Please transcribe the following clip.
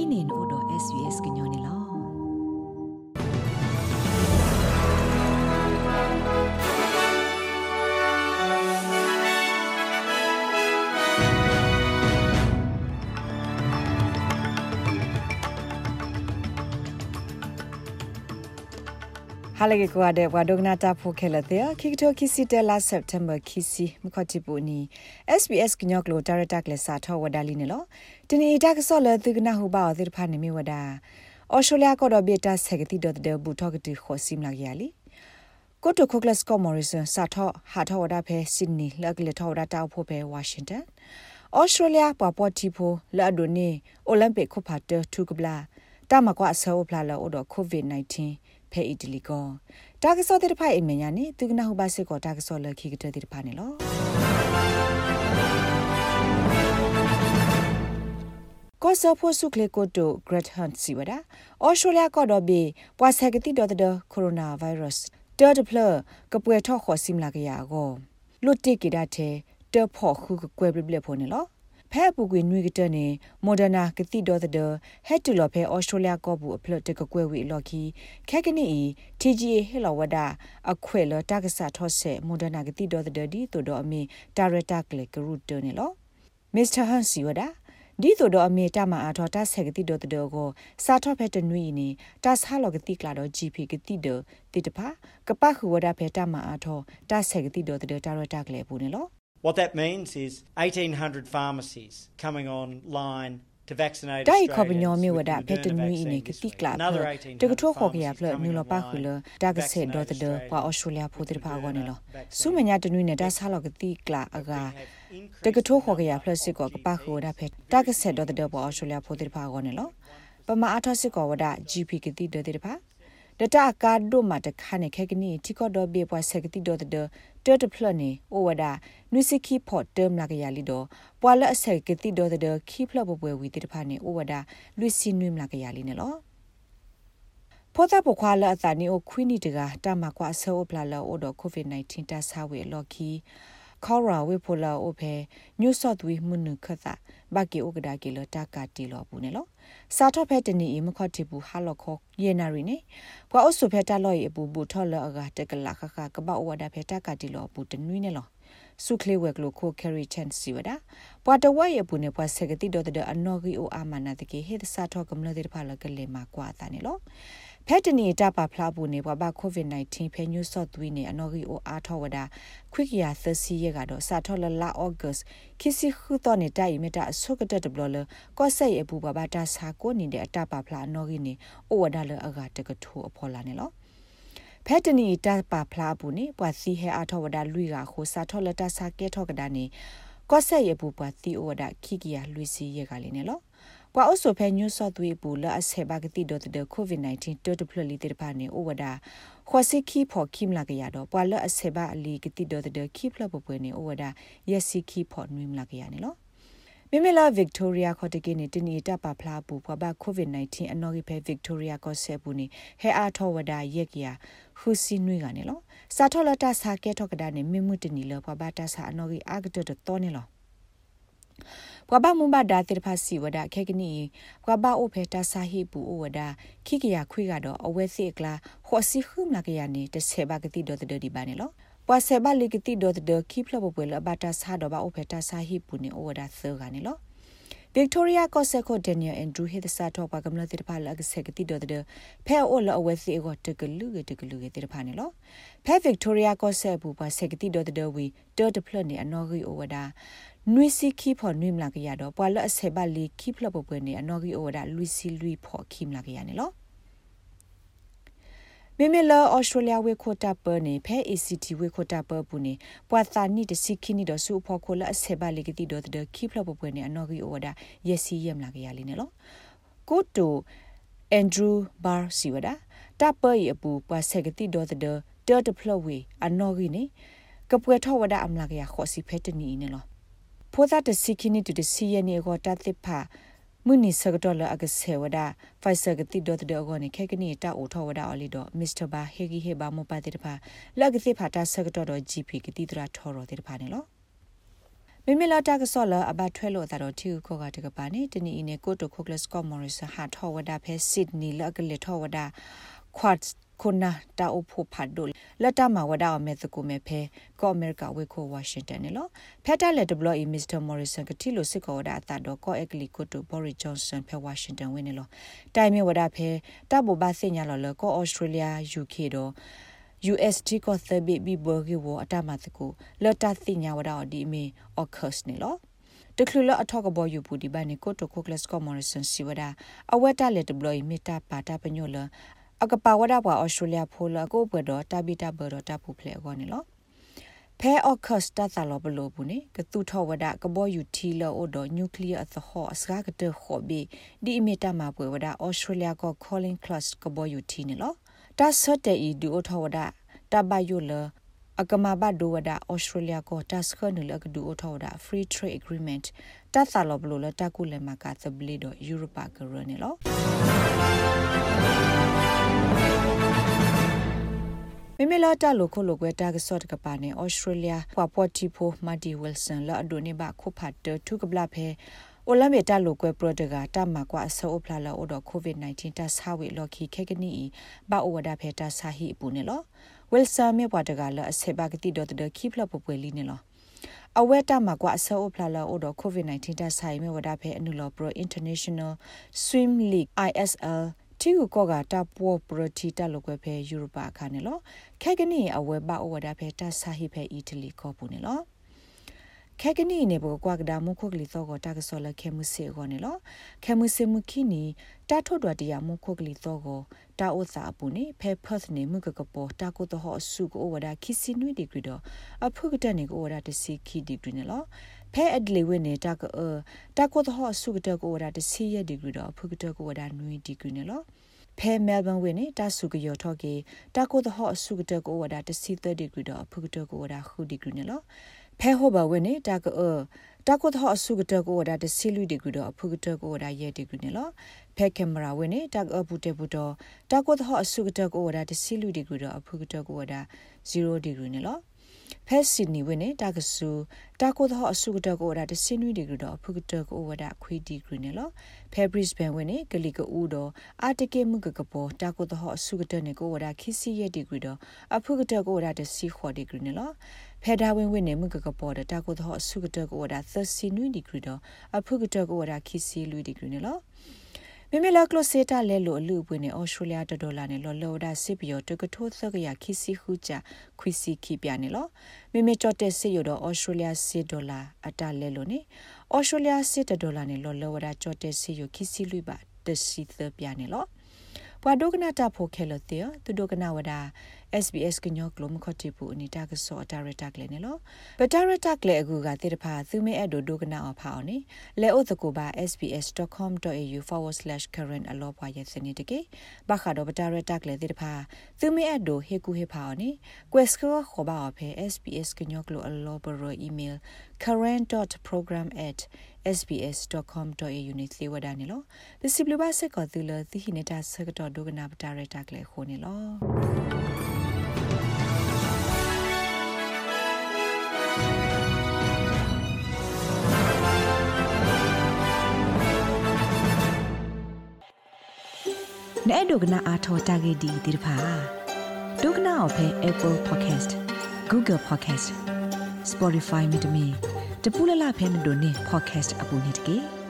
kainin odo SBS gnyone lo halage ko ade wadogna ta phokelate kikto kisitela September kisi mkhotipuni SBS gnyok lo director klesa tho wadali ne lo tini ita kso le tigna hu ba othir phani mi wada Australia ko do beta segati dot de buthogati khosim lagyali ko to khoklas ko Morrison sa tho ha tho wada phe Sydney lagle tho wada ta pho phe Washington Australia papwa tipo la doni Olympic ko phater thukbla ta makwa so phla la odo COVID-19ဖဲအီတလီကောတာကစောတဲ့ဖိုင်အမညာနေသူကနာဟုပါစစ်ကောတာကစောလခိကတဲ့ဖာနေလောကောဆာဖိုဆုကလေကိုတိုဂရက်ဟန်စီဝဒါအော်စတြေးလျကောတော့ဘေပွာဆက်ကတိတော်တဲ့ကိုရိုနာဗိုင်းရပ်စ်တော်တဖလကပွေထော့ခေါ်စိမလာကရကောလွတ်တိကိဒတ်တဲ့တဖို့ခုကွယ်ပြပြဖို့နေလောဖဲပူကွေနွေကတဲ့နေမော်ဒနာကတိတော်တဲ့ဟက်တူလော်ဖဲအော်စတြေးလျကောဘူးအဖလတ်တကကွယ်ဝီလော်ခီခက်ကနီ TGA ဟဲလော်ဝဒါအခွဲလတာကစားထော့ဆက်မော်ဒနာကတိတော်တဲ့ဒီတိုတော်အမီဒါရတာကလေကရူတနေလောမစ္စတာဟန်စီဝဒါဒီတိုတော်အမီတမအားထောတာဆက်ကတိတော်တဲ့ကိုစာထော့ဖဲတနွီနေတာဆာလော်ကတိကလာတော့ GP ကတိတော်တိတဖာကပခုဝဒါဖဲတမအားထောတာဆက်ကတိတော်တဲ့ဒါရတာကလေပူနေလော What that means is 1,800 pharmacies coming online to vaccinate Australians. Dai khobnyo mi wada petnui ni kitikla. Tegtho khokya phle nulo pa khulo dagse dot de pa Australia photir pha go ne lo. Sumanya tnui ne da salo kitikla aga. Tegtho khokya phle sit ko pa khu da phe dagse dot de pa Australia photir pha go ne lo. Pama atho sit ko wada GP kiti de de pha. Data ka do ma ta khane khekni thiko do be pwa sekati do de tet phlo ni owada nusiki phot term la ya li do pwa la sekati do de khi phlo bo bwe wi ti pha ni owada luisi nwim la ya li ne lo phota bo khwa la ta ni o khwini de ga ta ma kwa so pla la o do COVID-19 ta sa we lo ki khawra we phola o phe new south we munu khatha ba ki ogada ki lo ta ka ti lo bu ne lo sa tho phe tani e mkhot ti bu ha lo kho ye na ri ne kwa o so phe ta lo ye bu bu tho lo aga te kala kha kha ka ba o wada phe ta ka ti lo bu tnui ne lo su kle we klo kho carry chance si wada pwa to wa ye bu ne pwa sekati do de anogi o amana de ki he sa tho kam lo de pha lo kle ma kwa ta ne loဖက်တနီတပါဖလာဘူးနေဘဘာ COVID-19 ဖဲညူဆော့သွီနေအနော်ဂီအိုအားထောဝဒါခွိကရသစီရကတော့စာထောလလာဩဂတ်ခီစီခုတော့နေတိုင်မတာဆုကတက်တဘလကော့ဆက်ရဘူးဘာတာစာကိုနေတဲ့အတပါဖလာအနော်ဂီနေအိုဝဒါလအကတကထူအဖော်လာနေလောဖက်တနီတပါဖလာဘူးနေပွာစီဟဲအားထောဝဒါလူရခိုစာထောလတာစာကဲထောကဒါနေကော့ဆက်ရဘူးပွာစီအိုဝဒါခိကရလူစီရကလေးနေလောKwa also phe new south we bu la aseba gati dot the COVID-19 to deploy the pane owada khwasi ki pho kim la ga ya do kwa la aseba ali gati dot the ki phla bo pwe ne owada yesi ki pho nwim la ga ya ne lo Mimela Victoria khotike ne tini ta pa phla bu kwa ba COVID-19 anogi phe Victoria ko se bu ni he a tho wada yek ya husi nui ga ne lo sa tho la ta sa ke tho ka da ne mimu tini lo kwa ba ta sa anogi agto to ne lo Kwa ba mumba da tirphasi wada khekni kwa ba o pheta sahi bu o wada khikya khwi ga do awe se kla khosi khum la kya ni te seba gati do de di ba ne lo kwa seba le gati do de ki phlo bo pwe la ba ta sa do ba o pheta sahi bu ni o wada se ga ne lo Victoria ko se ko Daniel Andrew he the sa tho ba gamla tirpha la se gati do de phe o la awe se go te glu ge tirpha ne lo phe Victoria ko se bu ba se gati do de we do de phlo ni anogi o wada Nui si ki pho nuim la kya do pwa la aseba li ki phlo bo pwe ne anogi oda luisi lui pho kim la kya ne lo Memela Australia we khota per ne phe ACT we khota per bu ne pwa ta ni de si ki ni do su pho kho la aseba li ki do de ki phlo bo pwe ne anogi oda yesi yem la kya li ne lo ko to Andrew Bar siwada ta per ye bu pwa segati do de phlo we anogi ne kapwe tho wada am la kya kho si phe tani ne lo Poda the sikini to the CNA go tatipa Muni Sagatolo Agasewada, Pfizer Gatido the Ogoni Kekani ta Otowada Olido, Mr. Ba Hegi Heba Mopatipa, Lagati Pata Sagatodo GP Gitidra Toro de Panelo. မေမေလာတာကဆော်လာအဘတ်ထွဲလို့တာတော့တီကိုကတကပါနေတနီအင်းကိုတိုခိုကလစ်ကောမော်ရီဆာဟာထောဝဒါဖဲစစ်နီလကလေထောဝဒါခွတ်ခုနာတာအဖို့ဖတ်ဒိုလတ်တမဝဒါအမေတကူမေဖဲကောအမေရိကဝေခိုဝါရှင်တန်နော်ဖက်တာလက်ဒဘလအီမစ္စတာမော်ရီဆန်ကတီလိုစစ်ကောဝဒါတာတော့ကောအက်ကလီကိုတိုဘော်ရီဂျွန်ဆန်ဖဲဝါရှင်တန်ဝင်းနော်တိုင်မေဝဒါဖဲတဘောဘာစညာလောကောဩစတြေးလျ UK တော့ USD ကိုသဘီဘီဘော်ဂီဝအတမတကူလတ်တသိညာဝဒါဒီမီအော့ခတ်နေလောတခလူလအထောက်ကဘောယူပူဒီဘာနေကိုတိုကိုကလစ်ကောမော်ရီဆန်စီဝဒါအဝက်တာလက်ဒဘလမီတာပါတာပညိုလအကပါဝဒါပွားဩစတြေးလျဖိုလကိုဘတော်တာဘီတာဘတော်တာပူဖလေကောနေလောဖဲအော့ခတ်တာသလောဘလိုဘူးနေကတူထောဝဒါကဘောယူတီလောအိုဒနျူကလ িয়ার အသဟောအစကားကတခောဘီဒီမီတာမှာပွေဝဒါဩစတြေးလျကို calling class ကဘောယူတီနေလောတာဆတ်တေဒီအိုထောဝဒါတဘယိုလအကမဘဒိုဝဒါဩစတြေးလျကိုတာစခနလကဒူအိုထောဝဒါ free trade agreement တာသလောဘလိုလတာကုလမကသဘလီဒိုယူရိုပါကရနေလောမေမေလာတာလိုခိုလိုကွဲတာကစော့တကပါနေဩစတြေးလျပွာပေါ်တီဖိုမာဒီဝီလ်ဆန်လာအဒိုနေဘခုဖတ်တထုကဘလာဖဲအိုလမ်မေတာလိုကွဲပရိုတကတာမကွာအဆောဖလာလာအိုဒကိုဗစ် -19 တာဆာဝေလော်ခီခဲကနီဘာအိုဝဒါဖဲတာဆာဟီပူနေလောဝီလ်ဆန်မေပွာတကလာအဆေဘာကတိဒိုတခိဖလပပွေလီနေလောအဝဲတာမကွာအဆောဖလာလာအိုဒကိုဗစ် -19 တာဆိုင်မေဝဒါဖဲအနူလောပရို International Swim League ISLတီကိုကောကတာပေါ်ပရတီတာလောကွဲဖဲယူရိုပါခါနေလောခဲကနီအဝဲဘာအိုဝဒါဖဲတာဆာဟီဖဲအီတလီကောပူနေလောခဲကနီနေဘောကွာကဒါမခုကလီသောကတာကဆောလခဲမှုစေကောနေလောခဲမှုစေမှုခိနီတာထုတ်တော်တရားမခုကလီသောကတာဥစာပူနေဖဲဖတ်နေမှုကကပေါ်တာကိုတဟောဆုကိုဝဒါခိစီနွေဒီဂရီတော့အဖုကတဲ့နေကိုဝဒါတစီခိဒီဂရီနေလောဖဲအဒလီဝင်းနေတာကတာကိုတဟောဆုကတဲ့ကိုဝဒါတစီရဒီဂရီတော့အဖုကတဲ့ကိုဝဒါနွေဒီဂရီနေလောဖဲမဲလ်ဘန်ဝင်းနေတာဆုကရောထော့ကေတာကိုတဟောဆုကတဲ့ကိုဝဒါတစီ30ဒီဂရီတော့အဖုကတဲ့ကိုဝဒါခုဒီဂရီနေလောဖဲဟောဘဝင်းနေတာကိုတဟောဆုကတဲ့ကိုဝဒါတစီလူဒီဂရီတော့အဖုကတဲ့ကိုဝဒါရဲဒီဂရီနေလောဖဲကင်မရာဝင်းနေတာဘူတေဘူတော့တာကိုတဟောဆုကတဲ့ကိုဝဒါတစီလူဒီဂရီတော့အဖုကတဲ့ကိုဝဒါ0ဒီဂရီနေလောဖဲစစ်နီဝင်းနေတာကဆူတာကိုတဟောဆုကတဲ့ကိုဝဒါတစီနွီဒီဂရီတော့အဖုကတဲ့ကိုဝဒါခွေဒီဂရီနေလောဖဲဘရစ်ဘန်ဝင်းနေဂလီကူတော့အာတကေမှုကကပေါ်တာကိုတဟောဆုကတဲ့နေကိုဝဒါခိစီရဲ့ဒီဂရီတော့အဖုကတဲ့ကိုဝဒါတစီခေါ်ဒီဂရီနေလောဖဲဒါဝင်းဝင်းနေမှုကကပေါ်တာကိုတဟောဆုကတဲ့ကိုဝဒါ30နွီဒီဂရီတော့အဖုကတဲ့ကိုဝဒါခိစီလူဒီဂရီနေလောမေမေလာကလိုစေတာလဲလို့အလူပွေနေဩစတြေးလျဒေါ်လာနဲ့လော်လော်ဒါစစ်ပြီးတော့တကထိုးသကရခိစီခုချခွီစီခိပြနေလောမေမေကြော့တဲ့စစ်ရတော့ဩစတြေးလျစစ်ဒေါ်လာအတလဲလို့နေဩစတြေးလျစစ်ဒေါ်လာနဲ့လော်လော်ဒါကြော့တဲ့စစ်ရခိစီလူပါတစီသပြနေလောဘွာဒိုကနာတာဖိုခဲလို့တဲ့သူဒိုကနာဝဒါ SBS ကညောကလုံးခတိပူအနီတာကစောဒါရတာကလေးနော်ပဒါရတာကလေးအခုကတိတဖာသူမဲအဲ့ဒိုကနာအဖောင်းနေလဲအိုသကိုပါ sbs.com.au/current အလောပွားရဲ့စနေတကေဘခါတော့ပဒါရတာကလေးတိတဖာသူမဲအဲ့ဒိုဟေကူဟေဖောင်းနေ quest ခေါ်ပါအဖေ SBS ကညောကလိုအလောဘရ email current.program@sbs.com.au နေသေဝဒနေလို့ဒီစီဘလဘဆက်ကောသူလသီဟိနေတာဆကတော့ဒိုကနာပဒါရတာကလေးခိုးနေလို့နဲ့ဒုကနာအာထောတာဂေဒီဒီဖာဒုကနာအဖေ Apple Podcast Google Podcast Spotify မြေတမီတပူလလဖဲနဒိုနေ podcast အပူနေတကေ